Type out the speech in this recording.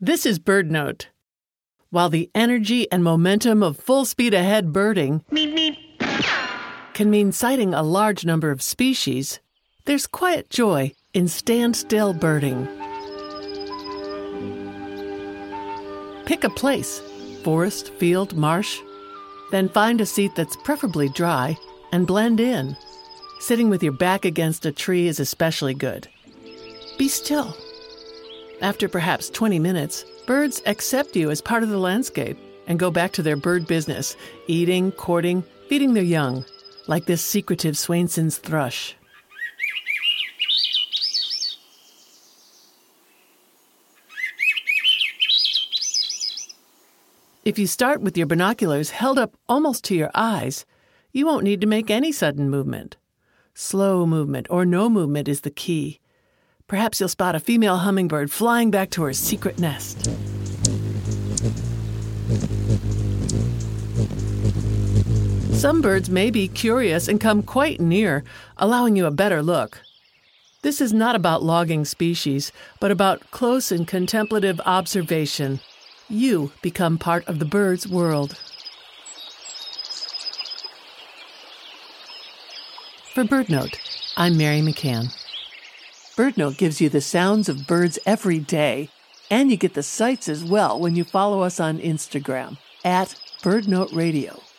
This is BirdNote. While the energy and momentum of full speed ahead birding can mean sighting a large number of species, there's quiet joy in standstill birding. Pick a place, forest, field, marsh, then find a seat that's preferably dry and blend in. Sitting with your back against a tree is especially good. Be still. After perhaps 20 minutes, birds accept you as part of the landscape and go back to their bird business, eating, courting, feeding their young, like this secretive Swainson's thrush. If you start with your binoculars held up almost to your eyes, you won't need to make any sudden movement. Slow movement or no movement is the key. Perhaps you'll spot a female hummingbird flying back to her secret nest. Some birds may be curious and come quite near, allowing you a better look. This is not about logging species, but about close and contemplative observation. You become part of the bird's world. For BirdNote, I'm Mary McCann. BirdNote gives you the sounds of birds every day, and you get the sights as well when you follow us on Instagram @BirdNoteRadio.